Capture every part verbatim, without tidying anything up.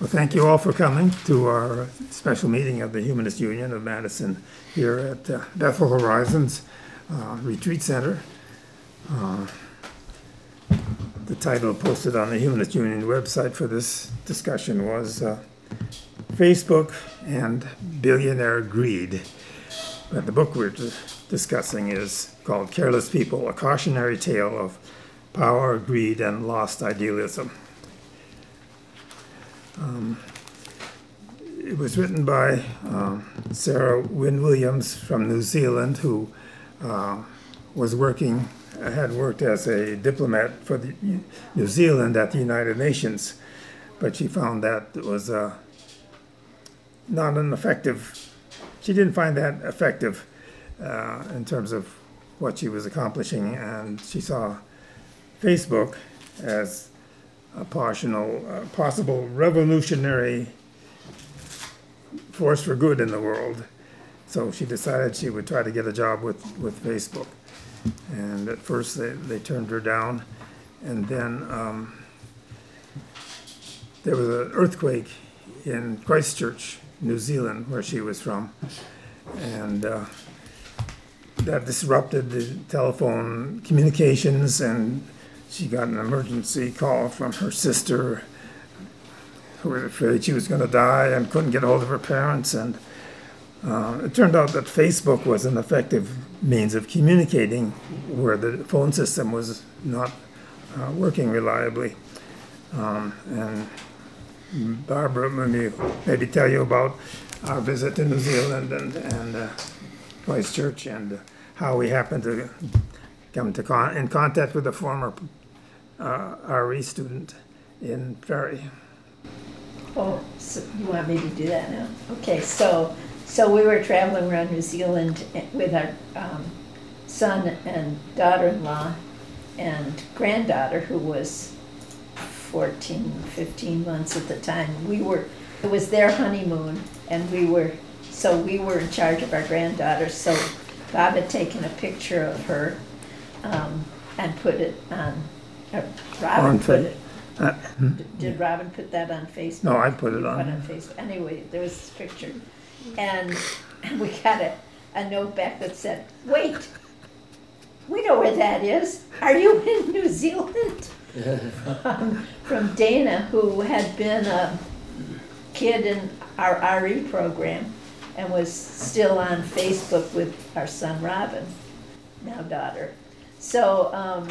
Well, thank you all for coming to our special meeting of the Humanist Union of Madison here at uh, Bethel Horizons uh, Retreat Center. Uh, the title posted on the Humanist Union website for this discussion was uh, Facebook and Billionaire Greed. But the book we're discussing is called Careless People, A Cautionary Tale of Power, Greed, and Lost Idealism. Um, it was written by uh, Sarah Wynne Williams from New Zealand, who uh, was working, had worked as a diplomat for the, New Zealand at the United Nations, but she found that it was uh, not an effective, she didn't find that effective uh, in terms of what she was accomplishing, and she saw Facebook as a possible, uh, possible revolutionary force for good in the world. So she decided she would try to get a job with, with Facebook. And at first they, they turned her down. And then um, there was an earthquake in Christchurch, New Zealand, where she was from. And uh, that disrupted the telephone communications, and she got an emergency call from her sister, who was afraid she was going to die and couldn't get hold of her parents. And uh, it turned out that Facebook was an effective means of communicating where the phone system was not uh, working reliably. Um, and Barbara, maybe, maybe tell you about our visit to New Zealand and, and uh, Christchurch, and uh, how we happened to come to con in contact with a former uh, R E student in Ferry. Oh, so you want me to do that now? Okay, so so we were traveling around New Zealand with our um, son and daughter-in-law and granddaughter, who was fourteen, fifteen months at the time. We were, it was their honeymoon, and we were, so we were in charge of our granddaughter. So Bob had taken a picture of her um, and put it on, uh, Robin On put fa- it. Uh, Did- Did Robin put that on Facebook? No, I put it You on. Put on Facebook. Anyway, there was this picture, and we got a, a note back that said, "Wait, we know where that is. Are you in New Zealand?" um, from Dana, who had been a kid in our R E program and was still on Facebook with our son Robin, now daughter. So. Um,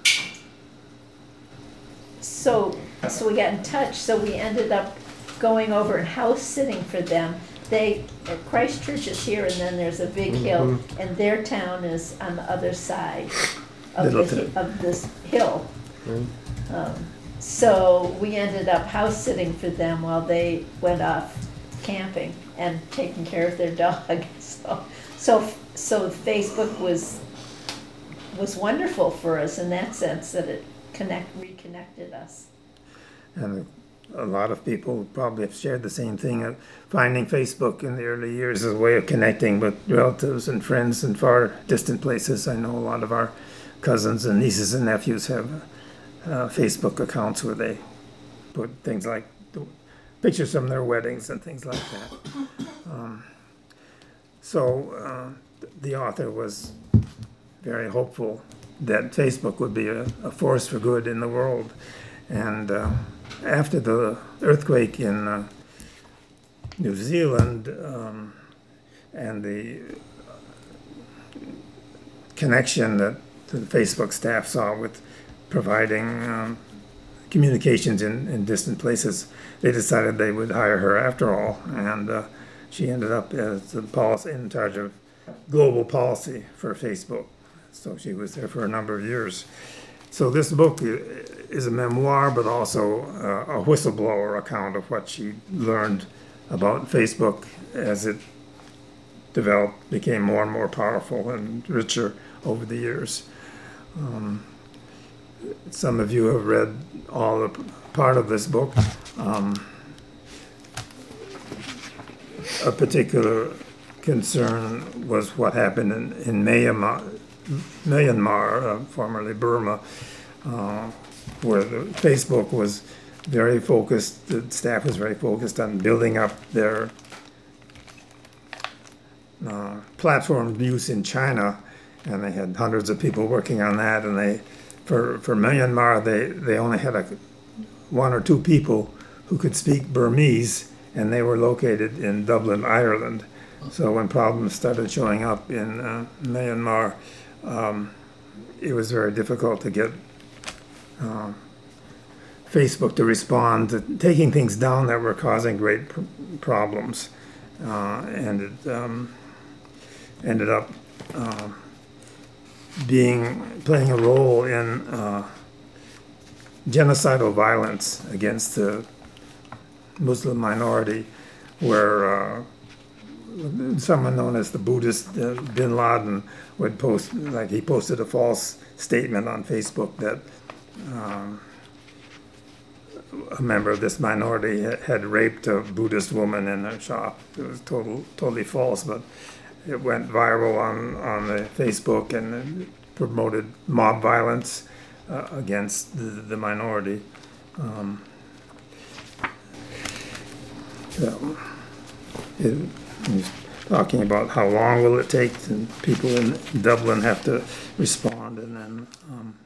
So, so we got in touch, so we ended up going over and house sitting for them. They, uh, Christchurch is here, and then there's a big hill, and their town is on the other side of, the, Littleton. of this hill. Um, so we ended up house sitting for them while they went off camping and taking care of their dog. So, so, so Facebook was was wonderful for us in that sense, that it connect reconnected us. And a lot of people probably have shared the same thing, of finding Facebook in the early years as a way of connecting with relatives and friends in far distant places. I know a lot of our cousins and nieces and nephews have uh, Facebook accounts where they put things like the pictures from their weddings and things like that. Um, so uh, the author was very hopeful that Facebook would be a, a force for good in the world. And uh, after the earthquake in uh, New Zealand um, and the connection that the Facebook staff saw with providing um, communications in, in distant places, they decided they would hire her after all. And uh, she ended up as the policy, in charge of global policy for Facebook. So she was there for a number of years. So this book is a memoir, but also a whistleblower account of what she learned about Facebook as it developed, became more and more powerful and richer over the years. Um, some of you have read all the part of this book. Um, a particular concern was what happened in, in Myanmar, Myanmar, uh, formerly Burma, uh, where the Facebook was very focused, the staff was very focused on building up their uh, platform use in China, and they had hundreds of people working on that, and they, for, for Myanmar, they, they only had a, one or two people who could speak Burmese, and they were located in Dublin, Ireland. So when problems started showing up in uh, Myanmar, um, it was very difficult to get uh, Facebook to respond to taking things down that were causing great pr problems. Uh, and it um, ended up uh, being, playing a role in uh, genocidal violence against the Muslim minority, where uh, someone known as the Buddhist uh, Bin Laden would post, like he posted a false statement on Facebook that um, a member of this minority had raped a Buddhist woman in a shop. It was total, totally false, but it went viral on, on the Facebook and it promoted mob violence uh, against the, the minority. Um, so it, he's talking about how long will it take, and people in Dublin have to respond, and then um,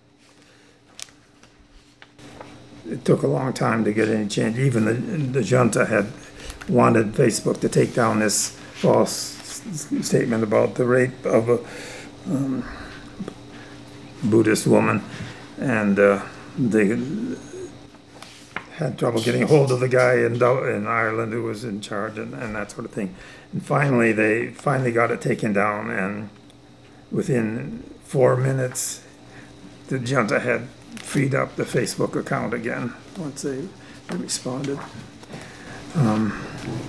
it took a long time to get any change. Even the, the junta had wanted Facebook to take down this false statement about the rape of a um, Buddhist woman, and uh, they had trouble getting a hold of the guy in, in Ireland who was in charge, and, and that sort of thing. And finally, they finally got it taken down, and within four minutes, the junta had freed up the Facebook account again once they responded. Um,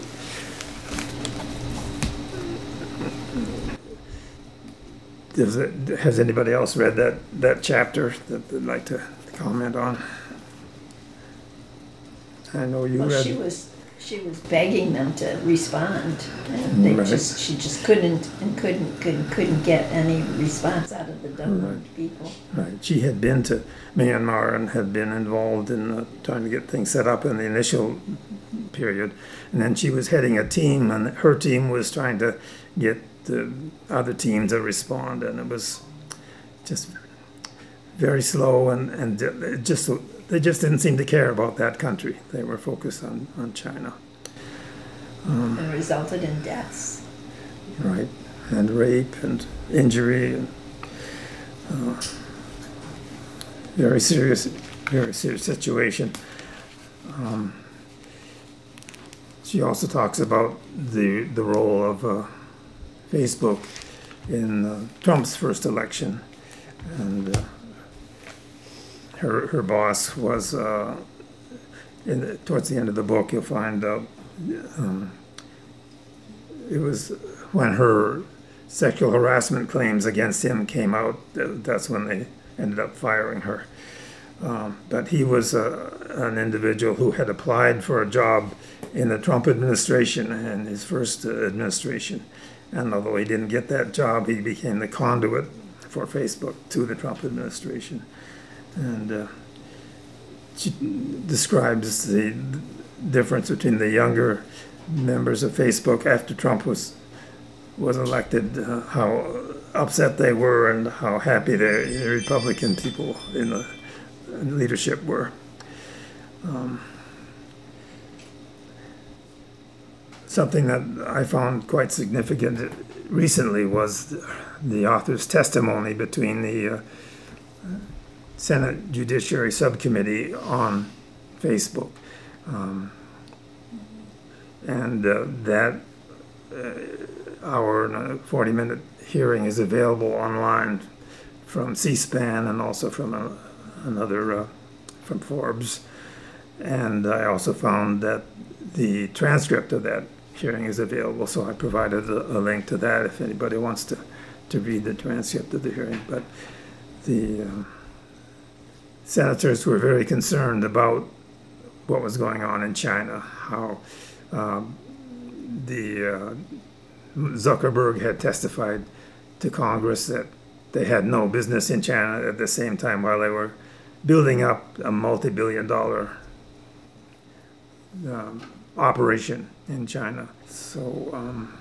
does it, has anybody else read that, that chapter that they'd like to comment on? I know you Well, read. she was, she was begging them to respond, and they Right. just, she just couldn't, and couldn't, couldn't, couldn't get any response out of the Dublin Right. people. Right. She had been to Myanmar and had been involved in uh, trying to get things set up in the initial period. And then she was heading a team, and her team was trying to get the other team to respond. And it was just very slow, and, and it just they just didn't seem to care about that country. They were focused on, on China. Um, And resulted in deaths. right. And rape and injury and uh, very serious, very serious situation. Um, she also talks about the the role of uh, Facebook in uh, Trump's first election, and uh, her her boss was uh, in the, towards the end of the book. You'll find uh, um, it was when her sexual harassment claims against him came out. That's when they ended up firing her. Um, but he was uh, an individual who had applied for a job in the Trump administration, in his first uh, administration. And although he didn't get that job, he became the conduit for Facebook to the Trump administration. And uh, she describes the difference between the younger members of Facebook after Trump was was elected, uh, how upset they were and how happy the, the Republican people in the leadership were. Um, something that I found quite significant recently was the, the author's testimony between the uh, Senate Judiciary Subcommittee on Facebook. Um, and uh, that uh, hour and a forty minute hearing is available online from C-SPAN and also from a, another, uh, from Forbes. And I also found that the transcript of that hearing is available, so I provided a, a link to that if anybody wants to, to read the transcript of the hearing. But the um, senators were very concerned about what was going on in China, how um, the uh, Zuckerberg had testified to Congress that they had no business in China at the same time while they were building up a multi-billion dollar um, operation in China. So, um,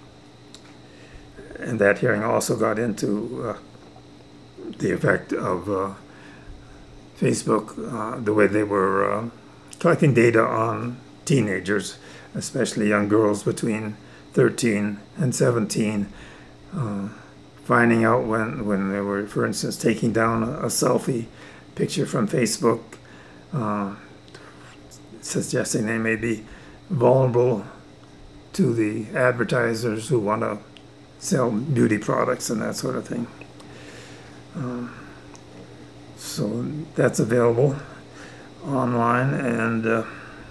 and that hearing also got into uh, the effect of uh, Facebook, uh, the way they were uh, collecting data on teenagers, especially young girls between thirteen and seventeen, uh, finding out when, when they were, for instance, taking down a, a selfie picture from Facebook, uh, suggesting they may be vulnerable to the advertisers who want to sell beauty products and that sort of thing. Um, so that's available online, and uh,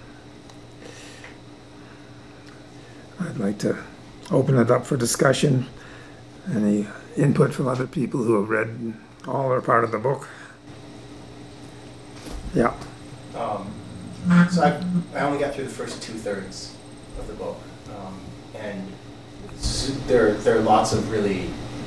I'd like to open it up for discussion. Any input from other people who have read all or part of the book? Yeah. Um, so I, I only got through the first two thirds of the book, um, and s- there there are lots of really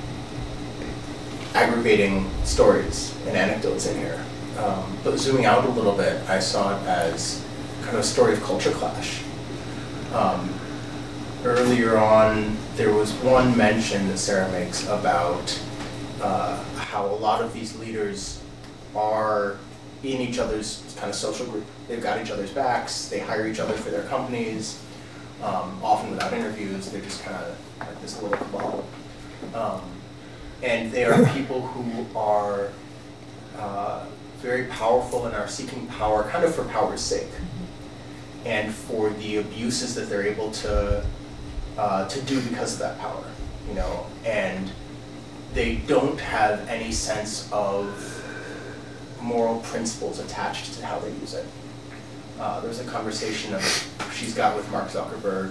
aggravating stories and anecdotes in here. Um, but zooming out a little bit, I saw it as kind of a story of culture clash. Um, earlier on, there was one mention that Sarah makes about uh, how a lot of these leaders are in each other's kind of social group. They've got each other's backs, they hire each other for their companies, um, often without interviews. They're just kind of like this little cabal. Um, and they are people who are uh, very powerful and are seeking power kind of for power's sake, and for the abuses that they're able to uh, to do because of that power, you know, and they don't have any sense of moral principles attached to how they use it. Uh, there's a conversation of, she's got with Mark Zuckerberg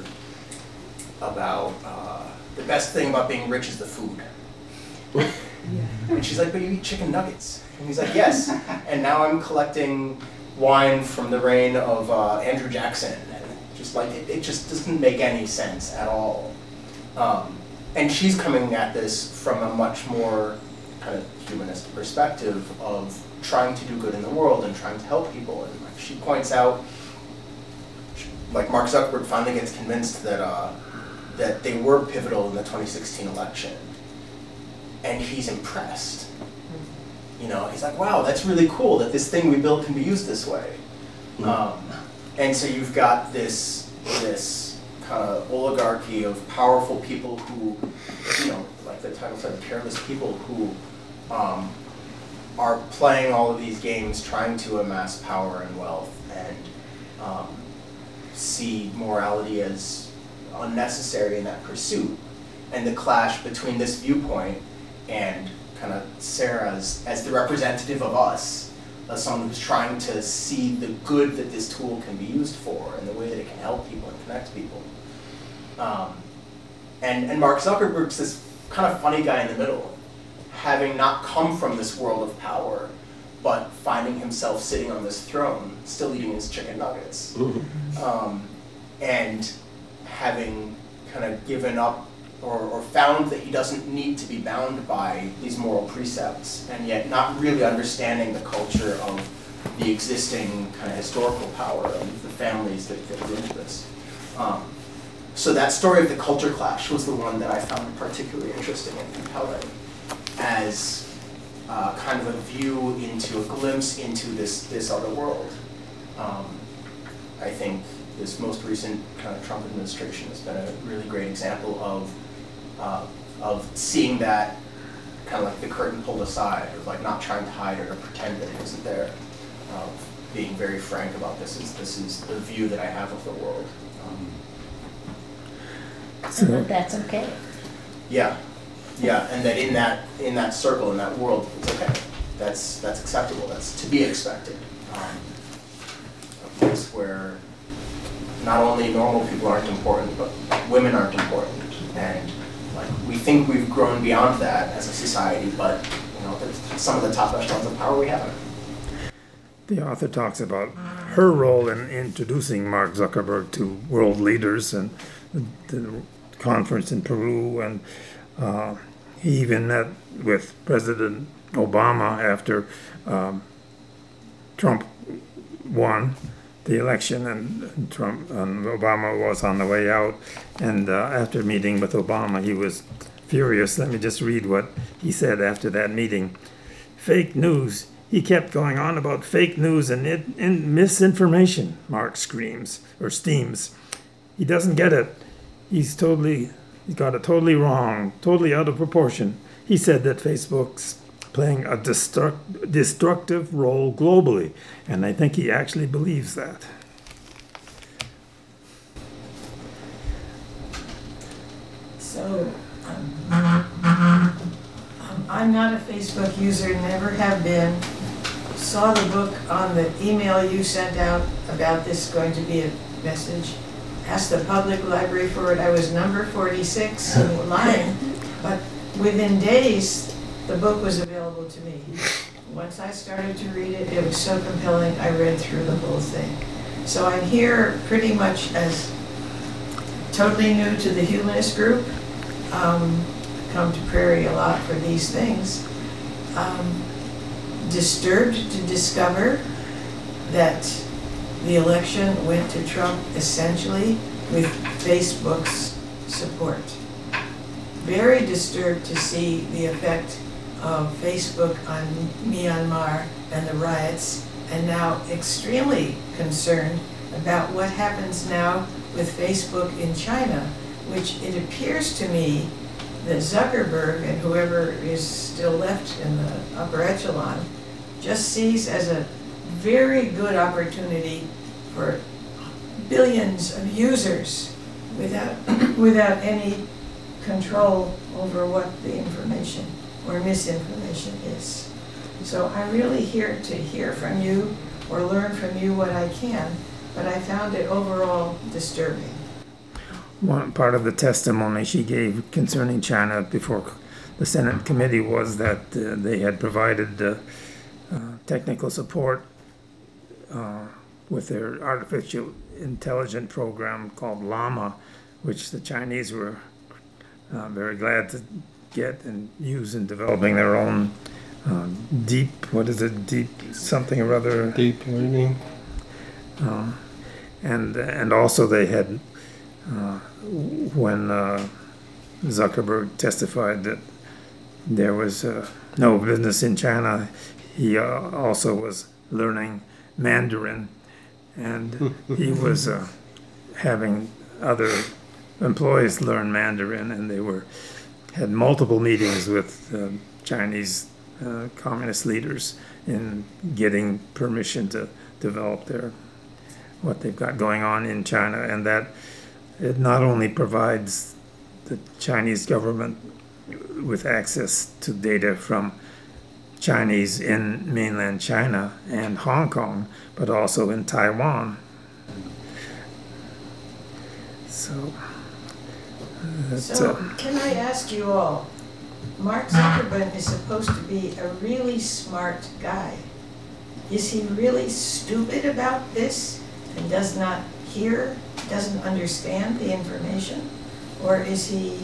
about uh, the best thing about being rich is the food. And she's like, but you eat chicken nuggets. And he's like, yes. And now I'm collecting wine from the reign of uh, Andrew Jackson. And just like, it, it just doesn't make any sense at all. Um, and she's coming at this from a much more kind of humanist perspective of trying to do good in the world and trying to help people. And like she points out, like Mark Zuckerberg finally gets convinced that uh, that they were pivotal in the twenty sixteen election, and he's impressed. You know, he's like, wow, that's really cool that this thing we built can be used this way. Mm-hmm. Um, and so you've got this this kind of oligarchy of powerful people who, you know, like the title said, careless people who um, are playing all of these games, trying to amass power and wealth, and um, see morality as unnecessary in that pursuit. And the clash between this viewpoint and kind of Sarah as, as the representative of us, as someone who's trying to see the good that this tool can be used for and the way that it can help people and connect people. Um, and, and Mark Zuckerberg's this kind of funny guy in the middle, having not come from this world of power, but finding himself sitting on this throne, still eating his chicken nuggets, um, and having kind of given up or, or found that he doesn't need to be bound by these moral precepts, and yet not really understanding the culture of the existing kind of historical power of the families that fit into this. Um, so that story of the culture clash was the one that I found particularly interesting and compelling as uh, kind of a view into, a glimpse into this, this other world. Um, I think this most recent kind of Trump administration has been a really great example of uh, of seeing that kind of like the curtain pulled aside, of like not trying to hide or to pretend that it isn't there, of being very frank about this is this is the view that I have of the world. Um, So that that's okay. yeah, yeah, and that in that in that circle, in that world, it's okay. That's that's acceptable. That's to be expected. Um, a place where not only normal people aren't important, but women aren't important, and like we think we've grown beyond that as a society, but you know, some of the top echelons of power we haven't. The author talks about her role in introducing Mark Zuckerberg to world leaders and the, the conference in Peru, and uh, he even met with President Obama after um, Trump won the election, and Trump and Obama was on the way out. And uh, after meeting with Obama, he was furious. Let me just read what he said after that meeting. Fake news. He kept going on about fake news and, it, and misinformation, Mark screams, or steams. He doesn't get it. He's totally, he's got it totally wrong, totally out of proportion. He said that Facebook's playing a destruct, destructive role globally, and I think he actually believes that. So, um, um, I'm not a Facebook user, never have been. Saw the book on the email you sent out about this going to be a message. Asked the public library for it. I was number forty-six in line, but within days, the book was available to me. Once I started to read it, it was so compelling, I read through the whole thing. So I'm here pretty much as totally new to the humanist group. Um, come to Prairie a lot for these things. Um, disturbed to discover that the election went to Trump essentially with Facebook's support. Very disturbed to see the effect of Facebook on Myanmar and the riots, and now extremely concerned about what happens now with Facebook in China, which it appears to me that Zuckerberg and whoever is still left in the upper echelon just sees as a very good opportunity for billions of users without, without any control over what the information or misinformation is. So I'm really here to hear from you or learn from you what I can, but I found it overall disturbing. One part of the testimony she gave concerning China before the Senate committee was that uh, they had provided uh, uh, technical support uh, with their artificial intelligence program called Llama, which the Chinese were uh, very glad to get and use in developing their own uh, deep, what is it, deep something or other. Deep learning. Uh, and and also they had, uh, when uh, Zuckerberg testified that there was uh, no business in China, he uh, also was learning Mandarin, and he was uh, having other employees learn Mandarin, and they were had multiple meetings with uh, Chinese uh, communist leaders in getting permission to develop their what they've got going on in China, and that it not only provides the Chinese government with access to data from Chinese in mainland China and Hong Kong, but also in Taiwan. So, that's, So, uh, can I ask you all, Mark Zuckerberg is supposed to be a really smart guy. Is he really stupid about this and does not hear, doesn't understand the information? Or is he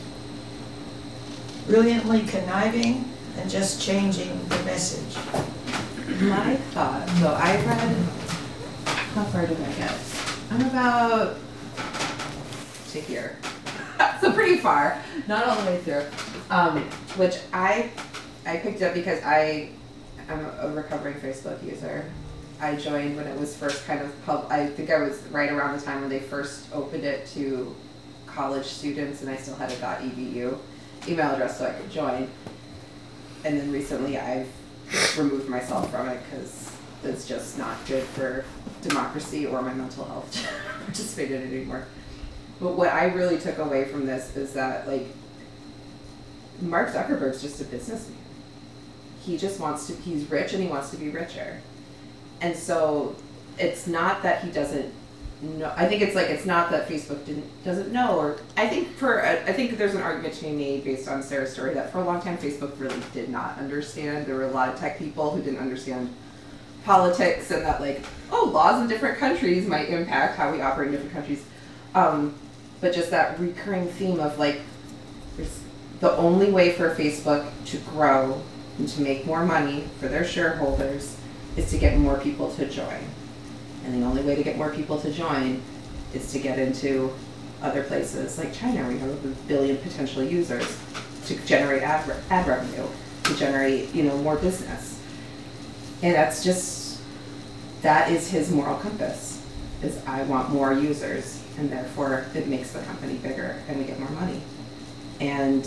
brilliantly conniving and just changing the message? My thought, so I read, how far did I get? I'm about to here. So pretty far, not all the way through. Um, which I, I picked up because I am a recovering Facebook user. I joined when it was first kind of pub, I think I was right around the time when they first opened it to college students, and I still had a .edu email address so I could join. And then recently I've removed myself from it because it's just not good for democracy or my mental health to participate in it anymore. But what I really took away from this is that, like, Mark Zuckerberg's just a businessman. He just wants to, he's rich and he wants to be richer. And so it's not that he doesn't know, I think it's like, it's not that Facebook didn't, doesn't know, or I think for, I think there's an argument to be made based on Sarah's story that for a long time Facebook really did not understand. There were a lot of tech people who didn't understand politics, and that, like, oh, laws in different countries might impact how we operate in different countries. Um, but just that recurring theme of, like, the only way for Facebook to grow and to make more money for their shareholders is to get more people to join. And the only way to get more people to join is to get into other places like China, where you have a billion potential users, to generate ad, re- ad revenue, to generate, you know, more business. And that's just, that is his moral compass, is I want more users, and therefore it makes the company bigger and we get more money. And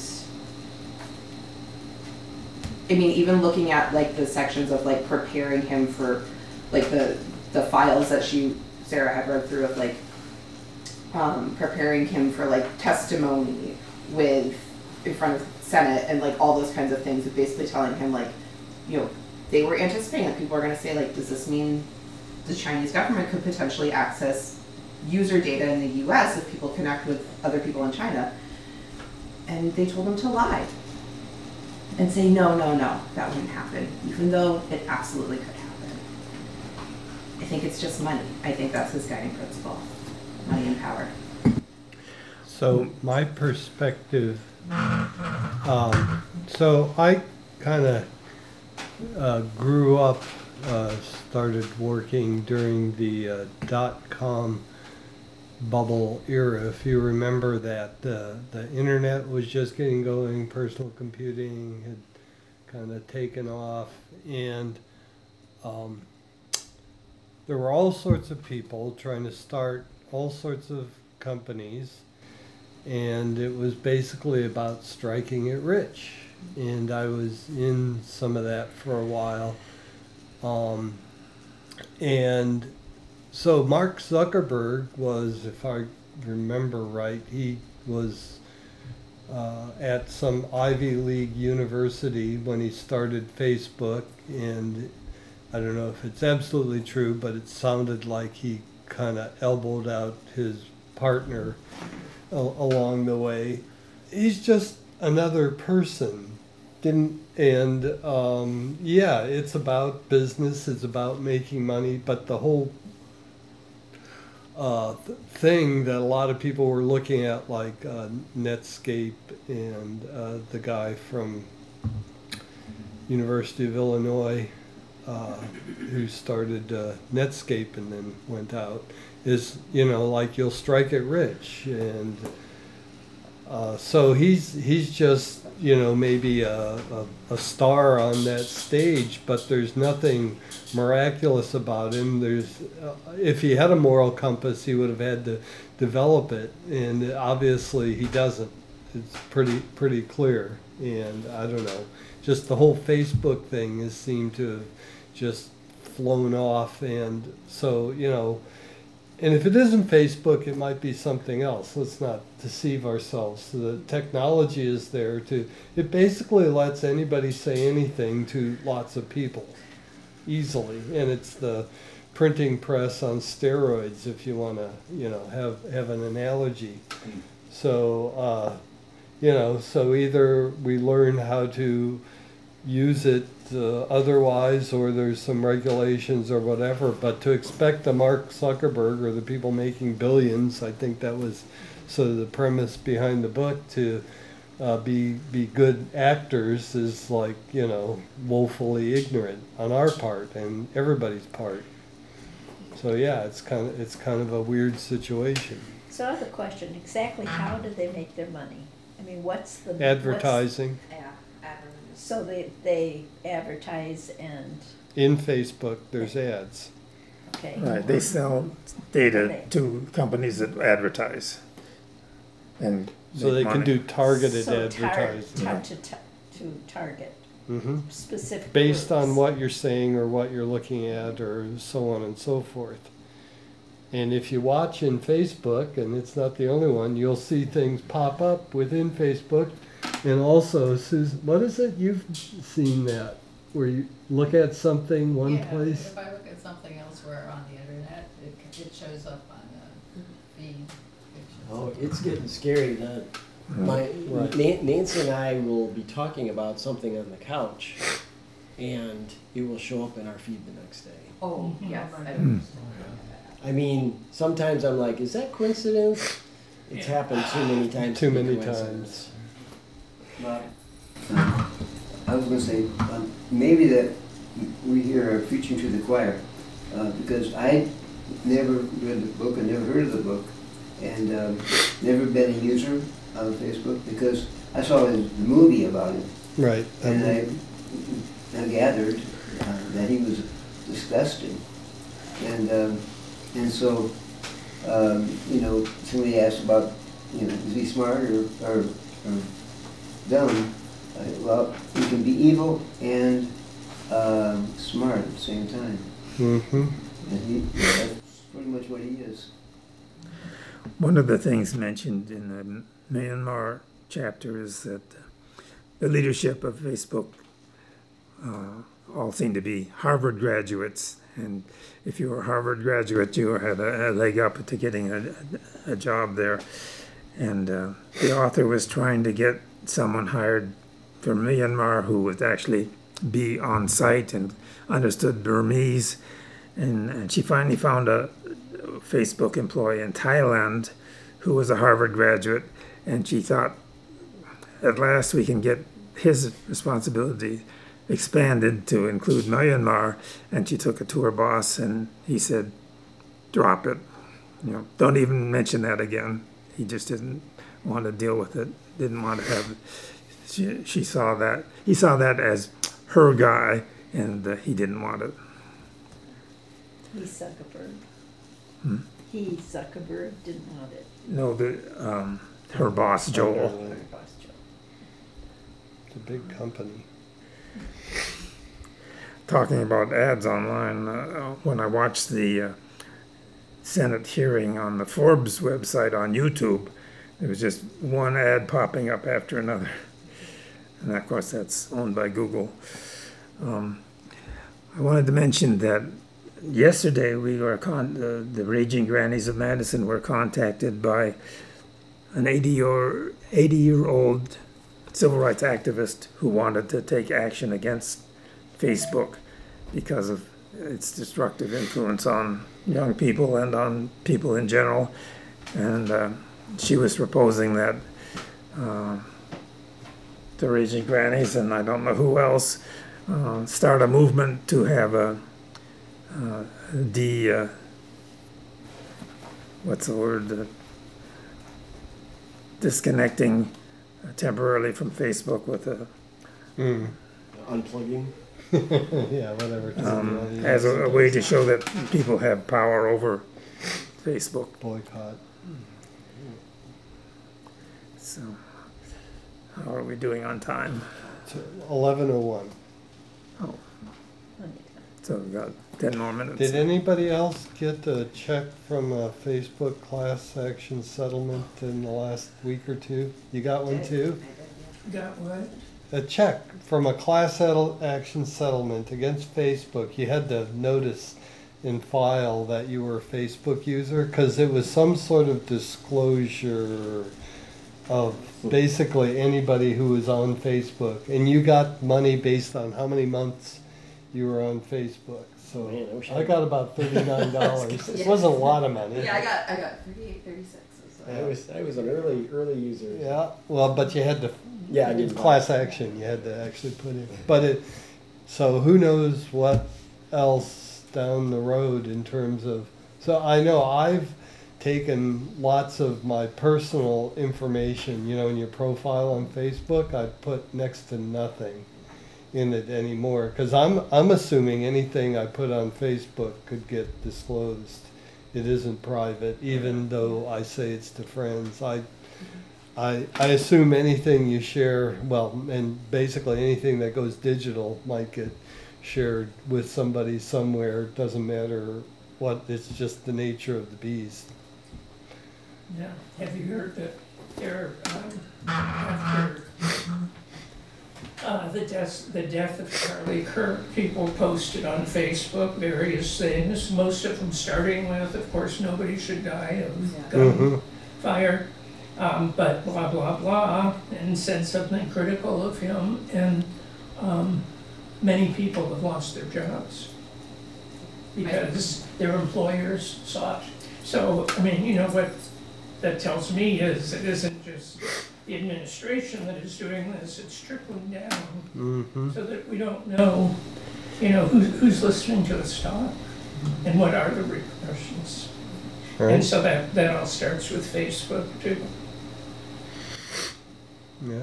I mean, even looking at like the sections of like preparing him for like the the files that she, Sarah had read through of like um, preparing him for like testimony with in front of Senate and like all those kinds of things, of basically telling him like, you know, they were anticipating that people are going to say like, does this mean the Chinese government could potentially access user data in the U S if people connect with other people in China? And they told him to lie and say, no, no, no, that wouldn't happen, even though it absolutely could happen. I think it's just money. I think that's his guiding principle, money and power. So my perspective, um, so I kind of uh, grew up, uh, started working during the uh, dot-com bubble era. If you remember that, the the internet was just getting going, personal computing had kind of taken off, and um, there were all sorts of people trying to start all sorts of companies, and it was basically about striking it rich. And I was in some of that for a while. Um, and so Mark Zuckerberg was, if I remember right, he was uh, at some Ivy League university when he started Facebook, and I don't know if it's absolutely true, but it sounded like he kind of elbowed out his partner a- along the way. He's just another person. Didn't and um, yeah, it's about business. It's about making money. But the whole uh, th- thing that a lot of people were looking at, like uh, Netscape and uh, the guy from University of Illinois uh, who started uh, Netscape and then went out, is, you know, like, you'll strike it rich. And uh, so he's he's just, you know, maybe a, a, a star on that stage, but there's nothing miraculous about him. There's uh, if he had a moral compass, he would have had to develop it, and obviously he doesn't. It's pretty pretty clear. And I don't know, just the whole Facebook thing has seemed to have just flown off. And so, you know, and if it isn't Facebook, it might be something else. Let's not deceive ourselves. So the technology is there to, it basically lets anybody say anything to lots of people easily. And it's the printing press on steroids, if you want to, you know, have, have an analogy. So, uh, you know, so either we learn how to use it uh, otherwise, or there's some regulations or whatever. But to expect the Mark Zuckerberg or the people making billions, I think that was sort of the premise behind the book, to uh, be be good actors is, like, you know, woefully ignorant on our part and everybody's part. So yeah, it's kind of it's kind of a weird situation. So I have a question, exactly how do they make their money? I mean, what's the... Advertising. Yeah, advertising. So they, they advertise and, In Facebook, there's ads. okay. Right, they sell data to companies that advertise. And So they make can money. do targeted So tar- advertising. tar- to, ta- to target hmm specific Based on groups. what you're saying or what you're looking at, or so on and so forth. And if you watch in Facebook, and it's not the only one, you'll see things pop up within Facebook. And also, Susan, what is it? You've seen that, where you look at something one Yeah, place? if I look at something elsewhere on the internet, it, it shows up on the feed. It shows Oh, up. it's getting scary. The, my Right. Nan- Nancy and I will be talking about something on the couch, and it will show up in our feed the next day. Oh, yes. I Hmm. don't- I mean, sometimes I'm like, is that coincidence? It's happened too many times. Too to be many coincidence. Bob, um, I was going to say, um, maybe that we here are preaching to the choir, uh, because I never read the book and never heard of the book, and um, never been a user of Facebook because I saw his movie about it, Right. and Um, I, I gathered uh, that he was disgusting, and um, and so um, you know, somebody asked about, you know, is he smart or or, or dumb? Uh, well, he can be evil and um, smart at the same time. mhm. And he, that's pretty much what he is. One of the things mentioned in the Myanmar chapter is that the leadership of Facebook uh, all seem to be Harvard graduates, and if you were a Harvard graduate, you had a, a leg up to getting a, a job there. And uh, the author was trying to get someone hired from Myanmar who would actually be on site and understood Burmese. And, and she finally found a Facebook employee in Thailand who was a Harvard graduate, and she thought, at last we can get his responsibility expanded to include Myanmar. And she took it to her boss, and he said, drop it. You know, don't even mention that again. He just didn't want to deal with it, didn't want to have it. She, she saw that, he saw that as her guy, and uh, he didn't want it. He Zuckerberg. Hmm? He Zuckerberg didn't want it. No, the, um, her boss, Joel. It's a big company. Talking about ads online, uh, when I watched the uh, Senate hearing on the Forbes website on YouTube, there was just one ad popping up after another. And of course, that's owned by Google. Um, I wanted to mention that yesterday we were con- the, the Raging Grannies of Madison were contacted by an eighty-year, eighty-year-old civil rights activist who wanted to take action against Facebook because of its destructive influence on young people and on people in general. And uh, she was proposing that uh, the Raging Grannies, and I don't know who else, uh, start a movement to have a uh, de uh, what's the word uh, disconnecting uh, temporarily from Facebook with a Mm. Unplugging. Yeah, whatever. um, as a, a way to show that people have power over Facebook. Boycott. So, how are we doing on time? eleven oh one. Oh, so we've got ten more minutes. Did anybody else get a check from a Facebook class action settlement in the last week or two? You got one too? Got what? A check from a class settle action settlement against Facebook. You had to notice and file that you were a Facebook user because it was some sort of disclosure of basically anybody who was on Facebook, and you got money based on how many months you were on Facebook. So Man, I wish I I- got about thirty-nine dollars. It wasn't a lot of money. Yeah, I got, I got thirty-eight, thirty-six. So. I was I was an early early user. Yeah, well, but you had to, Yeah, I did. class action, you had to actually put in. But it, so who knows what else down the road in terms of, so I know I've taken lots of my personal information, you know, in your profile on Facebook, I put next to nothing in it anymore. Because I'm, I'm assuming anything I put on Facebook could get disclosed. It isn't private, even though I say it's to friends. I, I, I assume anything you share, well, and basically anything that goes digital might get shared with somebody somewhere. Doesn't matter what, it's just the nature of the beast. Yeah, have you heard that there, um, after uh, the death, the death of Charlie Kirk, people posted on Facebook various things, most of them starting with, of course, nobody should die of gun fire, um, but blah, blah, blah, and said something critical of him, and um, many people have lost their jobs because their employers sought. So, I mean, you know, what that tells me is it isn't just the administration that is doing this, it's trickling down Mm-hmm. so that we don't know, you know, who's, who's listening to the talk. and what are the repercussions? Right. And so that, that all starts with Facebook too. Yeah.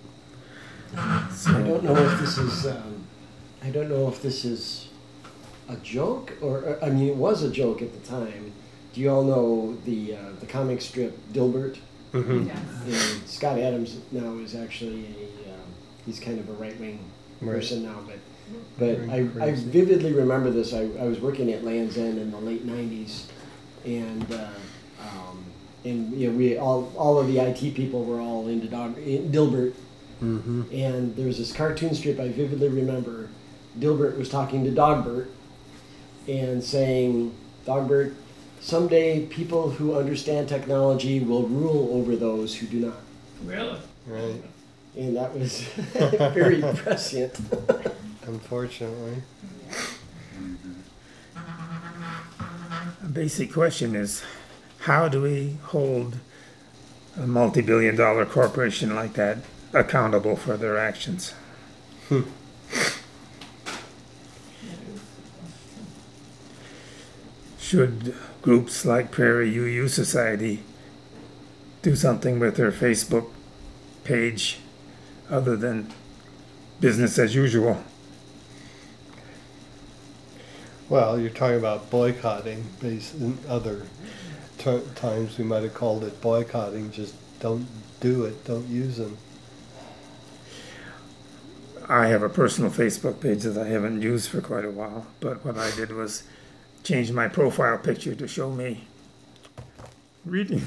I don't know if this is, um, I don't know if this is a joke or, or- I mean, it was a joke at the time. Do you all know the, uh, the comic strip Dilbert? Mm-hmm. Yes. And Scott Adams now is actually a, um, he's kind of a right-wing Right. person now, but, but Very I, I crazy. vividly remember this. I, I was working at Land's End in the late nineties, and, uh, um, and, you know, we, all, all of the I T people were all into dog, in Dilbert. Mm-hmm. And there was this cartoon strip I vividly remember. Dilbert was talking to Dogbert and saying, Dogbert, someday people who understand technology will rule over those who do not. Really? Right. And that was very prescient. Unfortunately. A basic question is, how do we hold a multi-billion dollar corporation like that accountable for their actions? Should groups like Prairie U U Society do something with their Facebook page other than business as usual? Well, you're talking about boycotting. Based in other t- times, we might have called it boycotting. Just don't do it. Don't use them. I have a personal Facebook page that I haven't used for quite a while, but what I did was change my profile picture to show me reading.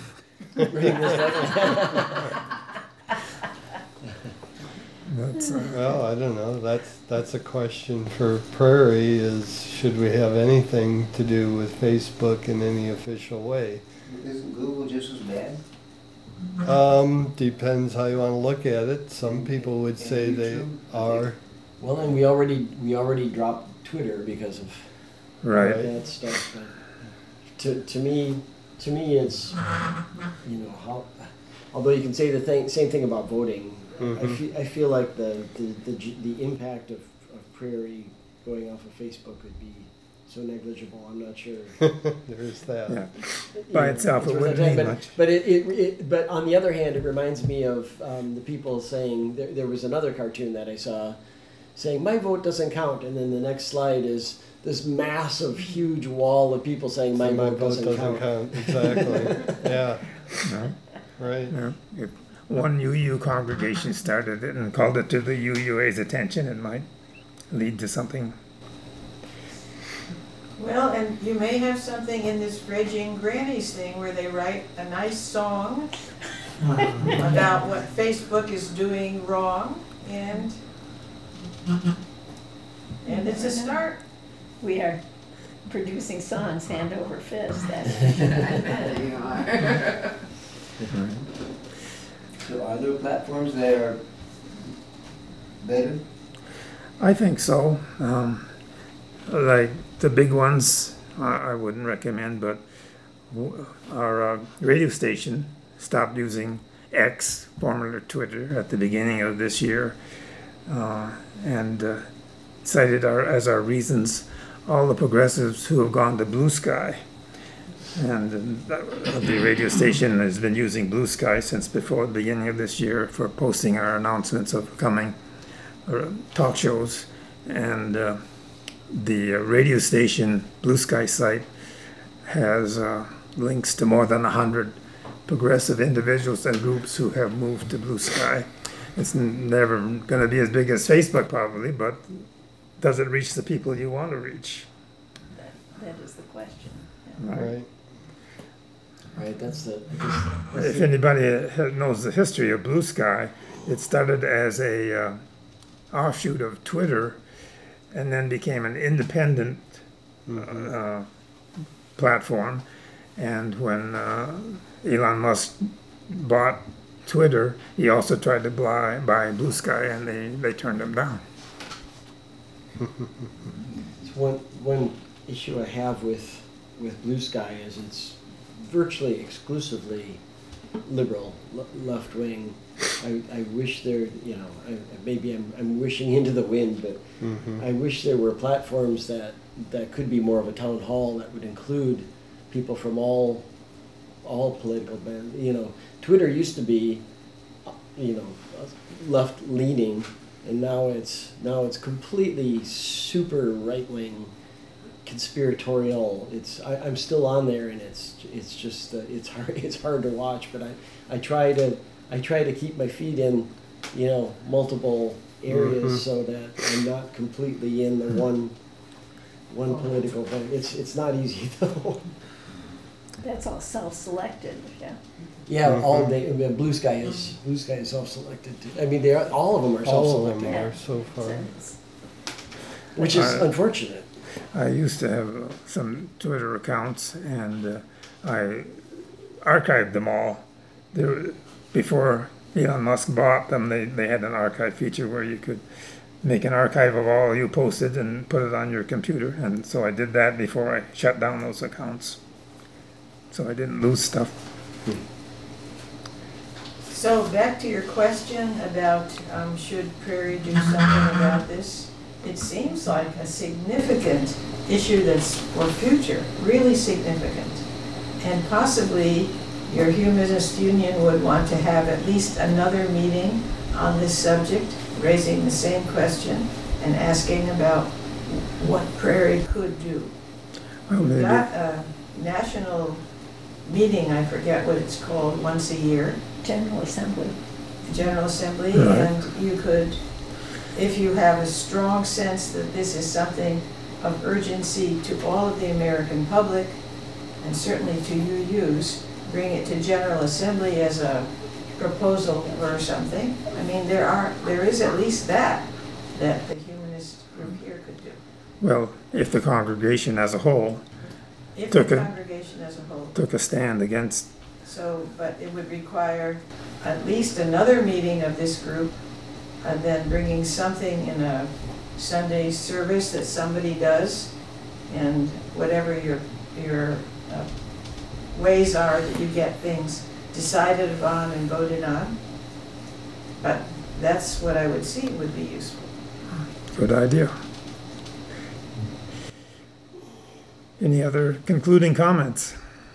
That's, uh, Well, I don't know. That's that's a question for Prairie. Is should we have anything to do with Facebook in any official way? Isn't Google just as bad? Um, depends how you want to look at it. Some people would say they are. Well, and we already we already dropped Twitter because of right. that stuff. But to to me, to me, it's you know how. Although you can say the thing, same thing about voting. I, Mhm. feel, I feel like the the, the, g- the impact of, of Prairie going off of Facebook would be so negligible. I'm not sure. There is that. Yeah. You By know, itself, it's it worth wouldn't the time, mean but, much. But it, it, it but on the other hand, it reminds me of um, the people saying there, there was another cartoon that I saw saying my vote doesn't count, and then the next slide is this massive, huge wall of people saying my, My vote, vote doesn't, doesn't count. count. Exactly. Yeah. No? Right. Yeah. If one U U congregation started it and called it to the U U A's attention, it might lead to something. Well, and you may have something in this Raging Grannies thing where they write a nice song about what Facebook is doing wrong, and and it's a start. We are producing songs hand over fist. That's I bet you are. So are there platforms that are better? I think so. Um, like the big ones, I, I wouldn't recommend, but w- our uh, radio station stopped using X, formerly Twitter, at the beginning of this year, uh, and uh, cited our, as our reasons all the progressives who have gone to Blue Sky. And uh, the radio station has been using Blue Sky since before the beginning of this year for posting our announcements of coming uh, talk shows. And uh, the uh, radio station Blue Sky site has uh, links to more than a hundred progressive individuals and groups who have moved to Blue Sky. It's n- never going to be as big as Facebook probably, but does it reach the people you want to reach? that, that is the question. Right. Right, that's the. I guess, If anybody ha- knows the history of Blue Sky, it started as a uh, offshoot of Twitter, and then became an independent Mhm. uh, platform. And when uh, Elon Musk bought Twitter, he also tried to buy, buy Blue Sky, and they, they turned him down. It's one one issue I have with with Blue Sky is it's virtually exclusively liberal, le- left wing. I, I wish there, you know, I, maybe I'm, I'm wishing into the wind, but Mhm. I wish there were platforms that, that could be more of a town hall that would include people from all, all political band. You know, Twitter used to be, uh, you know, left leaning, and now it's now it's completely super right wing, conspiratorial. It's I, I'm still on there, and it's it's just uh, it's hard it's hard to watch. But I, I try to I try to keep my feet in, you know, multiple areas Mhm. so that I'm not completely in the one one political thing. It's it's not easy though. That's all self-selected, yeah. Yeah, all Mhm. day. I mean, Blue Sky is Blue Sky is self-selected too. I mean, they are all of them are All of self-selected, them are so far. So it's- which is Uh, unfortunate. I used to have uh, some Twitter accounts, and uh, I archived them all. They were, before Elon Musk bought them, they, they had an archive feature where you could make an archive of all you posted and put it on your computer. And so I did that before I shut down those accounts, so I didn't lose stuff. So back to your question about um, should Prairie do something about this? It seems like a significant issue that's for future, really significant. And possibly your humanist union would want to have at least another meeting on this subject, raising the same question and asking about what Prairie could do. Well, We've maybe. got a national meeting, I forget what it's called, once a year, General Assembly. General Assembly, Right. and you could, if you have a strong sense that this is something of urgency to all of the American public, and certainly to U Us, bring it to General Assembly as a proposal or something. I mean, there are, there is at least that, that the humanist group here could do. Well, if the congregation as a whole If Took the a- congregation as a whole. took a stand against, So, but it would require at least another meeting of this group, and then bringing something in a Sunday service that somebody does, and whatever your, your uh, ways are that you get things decided upon and voted on. But that's what I would see would be useful. good idea. Any other concluding comments?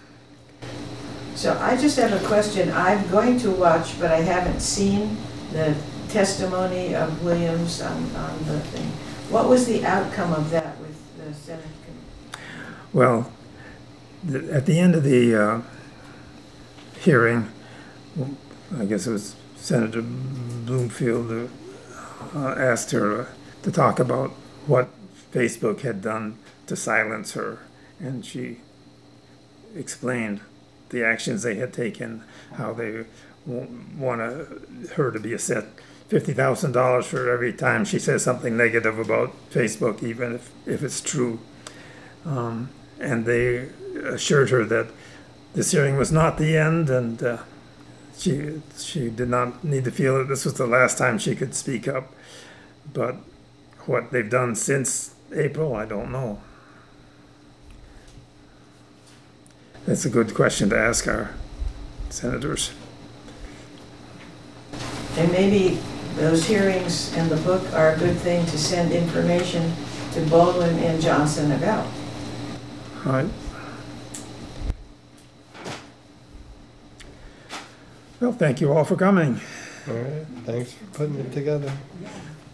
So I just have a question. I'm going to watch, but I haven't seen the testimony of Williams on, on the thing. What was the outcome of that with the Senate committee? Well, th- at the end of the uh, hearing, I guess it was Senator Bloomfield uh, uh, asked her uh, to talk about what Facebook had done to silence her, and she explained the actions they had taken, how they want her to be assessed fifty thousand dollars for every time she says something negative about Facebook, even if, if it's true. Um, and they assured her that this hearing was not the end, and uh, she she did not need to feel that this was the last time she could speak up. But what they've done since April, I don't know. That's a good question to ask our senators. And maybe those hearings and the book are a good thing to send information to Baldwin and Johnson about. All right. Well, thank you all for coming. All right, thanks for putting it together.